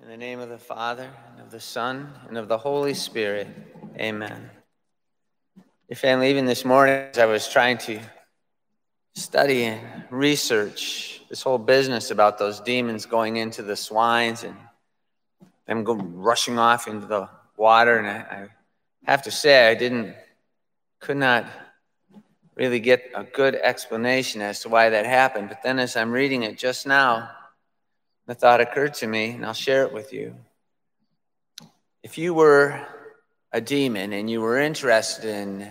In the name of the Father, and of the Son, and of the Holy Spirit, amen. Dear family, even this morning, as I was trying to study and research this whole business about those demons going into the swines and them rushing off into the water, and I have to say, could not really get a good explanation as to why that happened. But then as I'm reading it just now, the thought occurred to me, and I'll share it with you. If you were a demon and you were interested in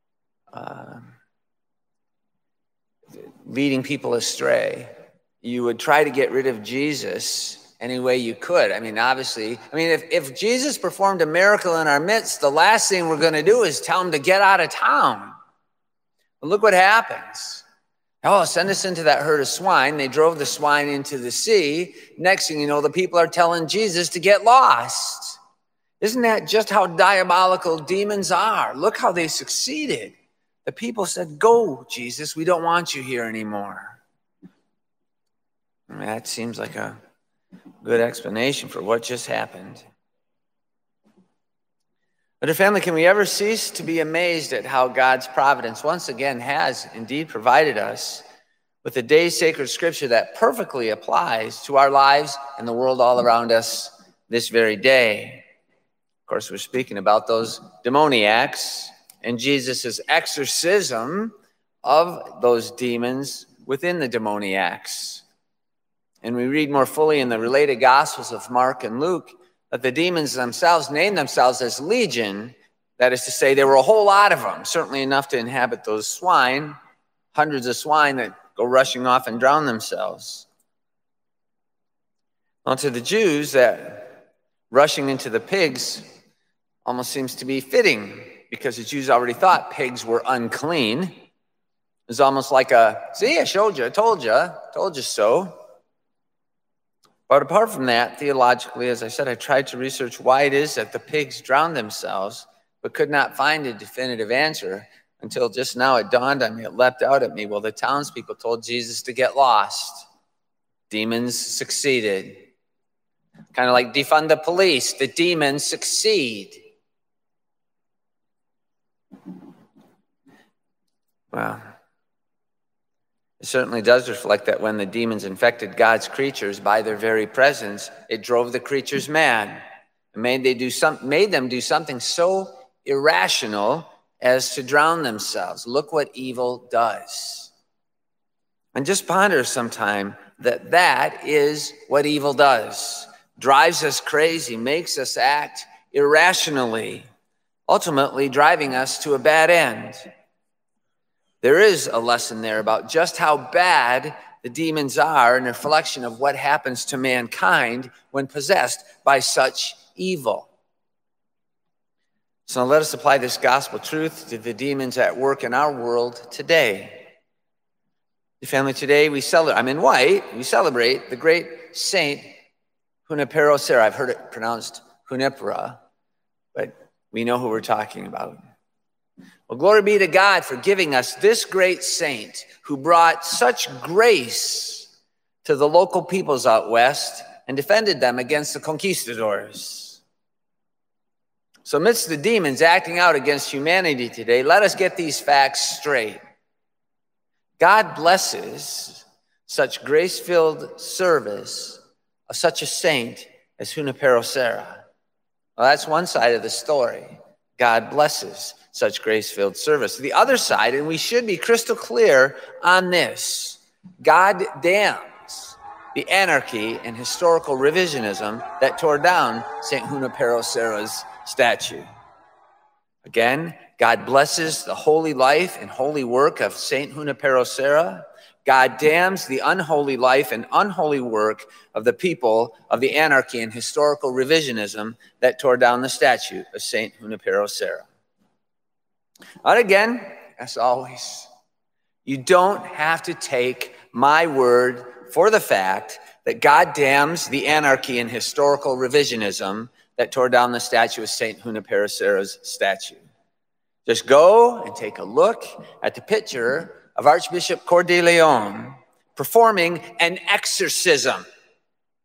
leading people astray, you would try to get rid of Jesus any way you could. If Jesus performed a miracle in our midst, the last thing we're going to do is tell him to get out of town. But look what happens. Oh, send us into that herd of swine. They drove the swine into the sea. Next thing you know, the people are telling Jesus to get lost. Isn't that just how diabolical demons are? Look how they succeeded. The people said, "Go, Jesus, we don't want you here anymore." That seems like a good explanation for what just happened. But, family, can we ever cease to be amazed at how God's providence once again has indeed provided us with a day's sacred scripture that perfectly applies to our lives and the world all around us this very day? Of course, we're speaking about those demoniacs and Jesus' exorcism of those demons within the demoniacs. And we read more fully in the related Gospels of Mark and Luke that the demons themselves named themselves as Legion. That is to say, there were a whole lot of them, certainly enough to inhabit those swine, hundreds of swine that go rushing off and drown themselves. Well, to the Jews, that rushing into the pigs almost seems to be fitting, because the Jews already thought pigs were unclean. It was almost like see, I showed you, I told you so. But apart from that, theologically, as I said, I tried to research why it is that the pigs drowned themselves, but could not find a definitive answer until just now it dawned on me, it leapt out at me. Well, the townspeople told Jesus to get lost. Demons succeeded. Kind of like defund the police. The demons succeed. Well, it certainly does reflect that when the demons infected God's creatures by their very presence, it drove the creatures mad. It made them do something so irrational as to drown themselves. Look what evil does. And just ponder sometime that is what evil does. Drives us crazy, makes us act irrationally, ultimately driving us to a bad end. There is a lesson there about just how bad the demons are, and a reflection of what happens to mankind when possessed by such evil. So let us apply this gospel truth to the demons at work in our world today. The family, today we celebrate, I'm in white, we celebrate the great Saint Junipero Serra. I've heard it pronounced Junipera, but we know who we're talking about. Well, glory be to God for giving us this great saint who brought such grace to the local peoples out west and defended them against the conquistadors. So amidst the demons acting out against humanity today, let us get these facts straight. God blesses such grace-filled service of such a saint as Junipero Serra. Well, that's one side of the story. God blesses such grace-filled service. The other side, and we should be crystal clear on this, God damns the anarchy and historical revisionism that tore down St. Junipero Serra's statue. Again, God blesses the holy life and holy work of St. Junipero Serra. God damns the unholy life and unholy work of the people of the anarchy and historical revisionism that tore down the statue of St. Junipero Serra. But again, as always, you don't have to take my word for the fact that God damns the anarchy and historical revisionism that tore down the statue of St. Junipero Serra's statue. Just go and take a look at the picture of Archbishop Cœur de Lion performing an exorcism.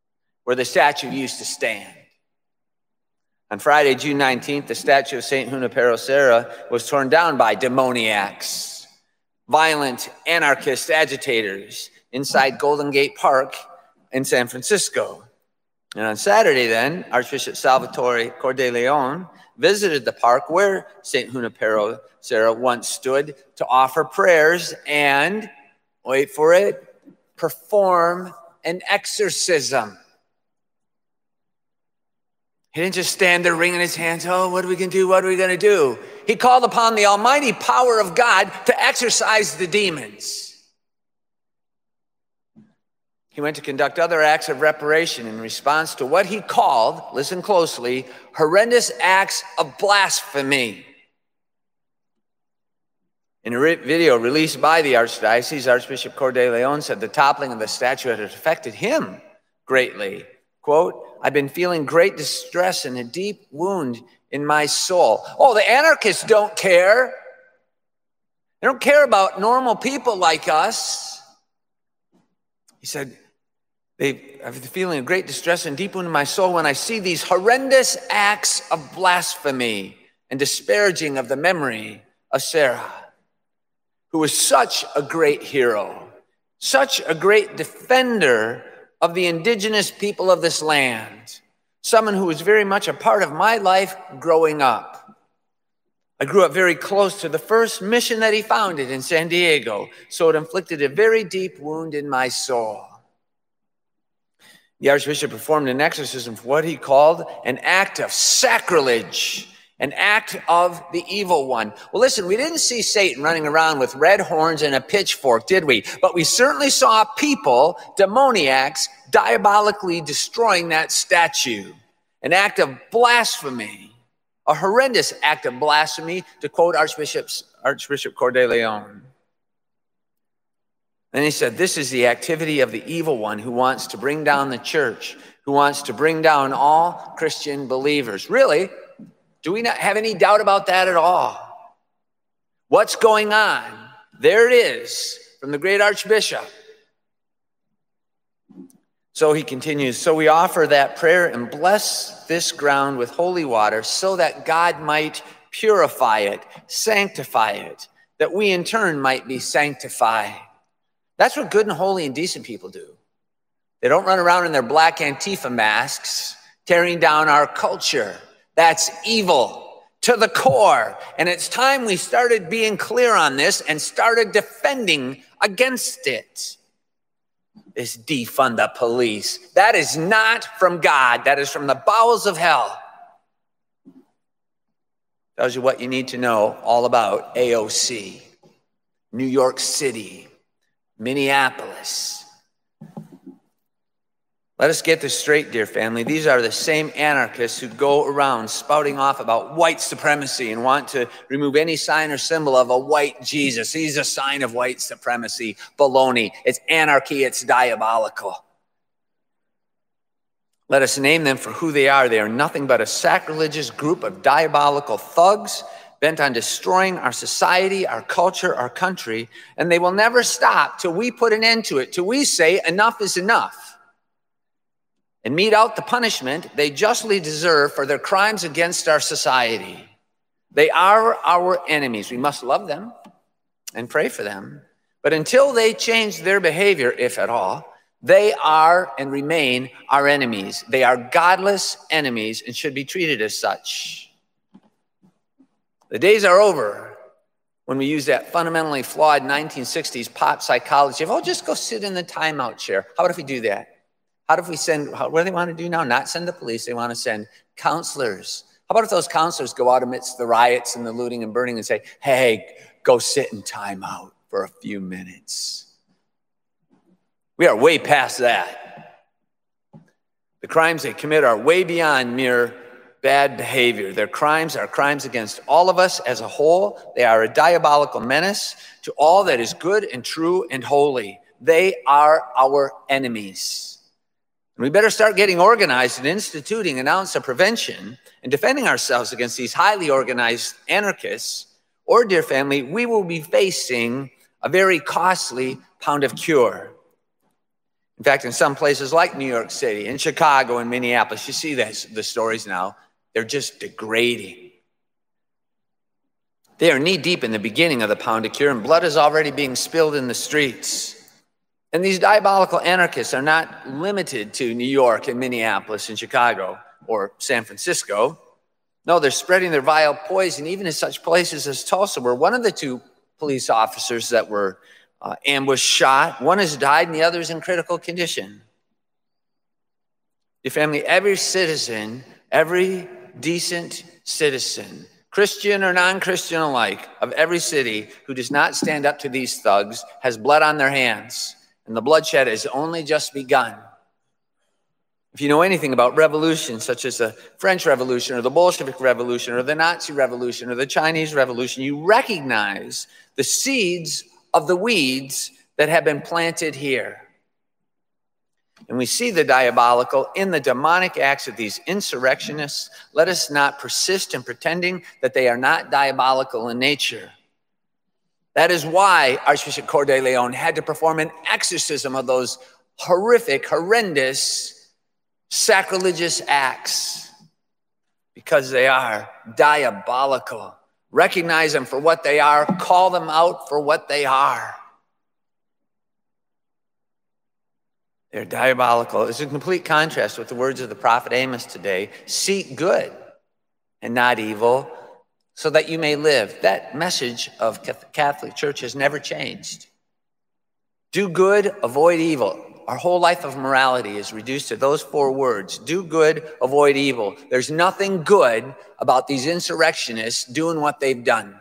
where the statue used to stand. On Friday, June 19th, the statue of St. Junipero Serra was torn down by demoniacs, violent anarchist agitators inside Golden Gate Park in San Francisco. And on Saturday then, Archbishop Salvatore Cordeleone visited the park where St. Junipero Serra once stood to offer prayers and, wait for it, perform an exorcism. He didn't just stand there wringing his hands, oh, what are we going to do? What are we going to do? He called upon the almighty power of God to exorcise the demons. He went to conduct other acts of reparation in response to what he called, listen closely, horrendous acts of blasphemy. In a video released by the Archdiocese, Archbishop Cordeleone said the toppling of the statue had affected him greatly. Quote, I've been feeling great distress and a deep wound in my soul. Oh, the anarchists don't care. They don't care about normal people like us. He said, I've been feeling a great distress and deep wound in my soul when I see these horrendous acts of blasphemy and disparaging of the memory of Serra, who was such a great hero, such a great defender of the indigenous people of this land, someone who was very much a part of my life growing up. I grew up very close to the first mission that he founded in San Diego, so it inflicted a very deep wound in my soul. The Archbishop performed an exorcism for what he called an act of sacrilege, an act of the evil one. Well, listen, we didn't see Satan running around with red horns and a pitchfork, did we? But we certainly saw people, demoniacs, diabolically destroying that statue. An act of blasphemy, a horrendous act of blasphemy, to quote Archbishop Cordeleone. Then he said, this is the activity of the evil one who wants to bring down the church, who wants to bring down all Christian believers. Really? Do we not have any doubt about that at all? What's going on? There it is from the great Archbishop. So he continues, so we offer that prayer and bless this ground with holy water so that God might purify it, sanctify it, that we in turn might be sanctified. That's what good and holy and decent people do. They don't run around in their black Antifa masks tearing down our culture. That's evil to the core. And it's time we started being clear on this and started defending against it. This defund the police. That is not from God. That is from the bowels of hell. Tells you what you need to know all about AOC, New York City, Minneapolis. Let us get this straight, dear family. These are the same anarchists who go around spouting off about white supremacy and want to remove any sign or symbol of a white Jesus. He's a sign of white supremacy. Baloney. It's anarchy. It's diabolical. Let us name them for who they are. They are nothing but a sacrilegious group of diabolical thugs bent on destroying our society, our culture, our country, and they will never stop till we put an end to it, till we say enough is enough, and mete out the punishment they justly deserve for their crimes against our society. They are our enemies. We must love them and pray for them. But until they change their behavior, if at all, they are and remain our enemies. They are godless enemies and should be treated as such. The days are over when we use that fundamentally flawed 1960s pop psychology of, oh, just go sit in the timeout chair. How about if we do that? How about if we send, what do they want to do now? Not send the police, they want to send counselors. How about if those counselors go out amidst the riots and the looting and burning and say, hey, go sit in timeout for a few minutes. We are way past that. The crimes they commit are way beyond mere bad behavior. Their crimes are crimes against all of us as a whole. They are a diabolical menace to all that is good and true and holy. They are our enemies. And we better start getting organized and instituting an ounce of prevention and defending ourselves against these highly organized anarchists, or, dear family, we will be facing a very costly pound of cure. In fact, in some places like New York City, in Chicago, and Minneapolis, you see the stories now. They're just degrading. They are knee-deep in the beginning of the Pound of Cure, and blood is already being spilled in the streets. And these diabolical anarchists are not limited to New York and Minneapolis and Chicago or San Francisco. No, they're spreading their vile poison even in such places as Tulsa, where one of the two police officers that were ambushed shot. One has died and the other is in critical condition. Your family, every citizen, every decent citizen, Christian or non-Christian alike, of every city who does not stand up to these thugs has blood on their hands, and the bloodshed has only just begun. If you know anything about revolutions such as the French Revolution or the Bolshevik Revolution or the Nazi Revolution or the Chinese Revolution, you recognize the seeds of the weeds that have been planted here. And we see the diabolical in the demonic acts of these insurrectionists. Let us not persist in pretending that they are not diabolical in nature. That is why Archbishop Cœur de Lion had to perform an exorcism of those horrific, horrendous, sacrilegious acts, because they are diabolical. Recognize them for what they are. Call them out for what they are. They're diabolical. It's a complete contrast with the words of the prophet Amos today. Seek good and not evil, so that you may live. That message of the Catholic Church has never changed. Do good, avoid evil. Our whole life of morality is reduced to those 4 words. Do good, avoid evil. There's nothing good about these insurrectionists doing what they've done.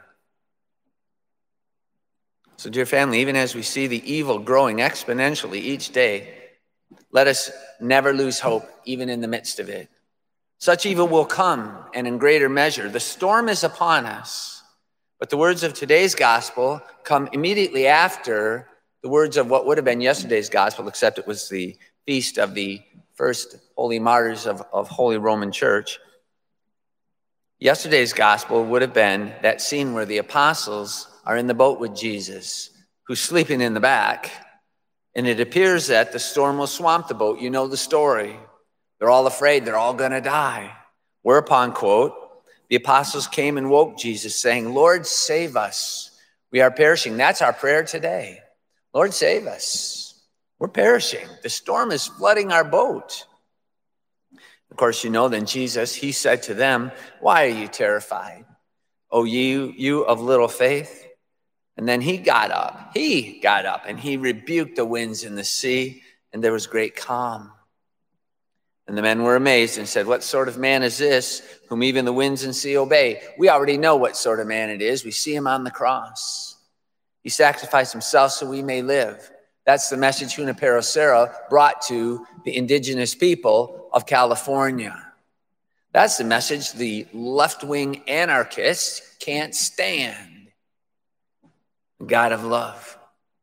So, dear family, even as we see the evil growing exponentially each day, let us never lose hope, even in the midst of it. Such evil will come, and in greater measure. The storm is upon us, but the words of today's gospel come immediately after the words of what would have been yesterday's gospel, except it was the feast of the first holy martyrs of Holy Roman Church. Yesterday's gospel would have been that scene where the apostles are in the boat with Jesus, who's sleeping in the back. And it appears that the storm will swamp the boat. You know the story. They're all afraid. They're all going to die. Whereupon, quote, the apostles came and woke Jesus, saying, Lord, save us. We are perishing. That's our prayer today. Lord, save us. We're perishing. The storm is flooding our boat. Of course, you know, then Jesus, he said to them, why are you terrified? O you of little faith? And then he got up and he rebuked the winds and the sea, and there was great calm. And the men were amazed and said, what sort of man is this, whom even the winds and sea obey? We already know what sort of man it is. We see him on the cross. He sacrificed himself so we may live. That's the message Junipero Serra brought to the indigenous people of California. That's the message the left-wing anarchists can't stand. God of love.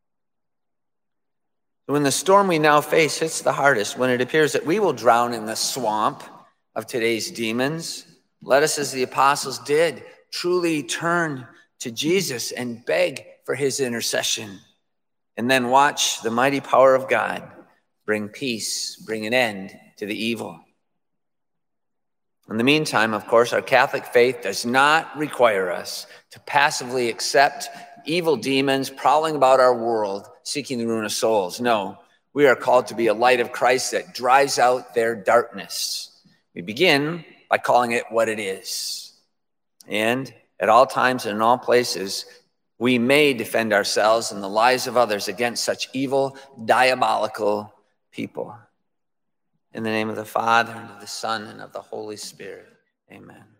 When the storm we now face hits the hardest, when it appears that we will drown in the swamp of today's demons, let us, as the apostles did, truly turn to Jesus and beg for his intercession, and then watch the mighty power of God bring peace, bring an end to the evil. In the meantime, of course, our Catholic faith does not require us to passively accept evil demons prowling about our world, seeking the ruin of souls. No, we are called to be a light of Christ that drives out their darkness. We begin by calling it what it is. And at all times and in all places, we may defend ourselves and the lives of others against such evil, diabolical people. In the name of the Father, and of the Son, and of the Holy Spirit, amen.